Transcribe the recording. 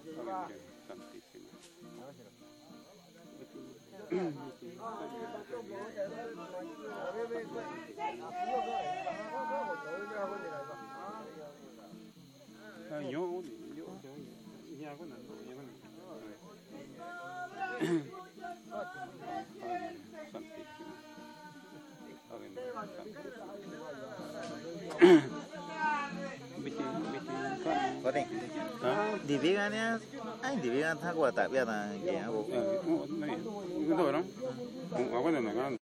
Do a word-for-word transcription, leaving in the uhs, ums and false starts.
Có đây. Di vegannya, ay di vegan tha kwa ta pya ta ke ha bo. Eh, no, no, no, no, no, no, no, no, no, no,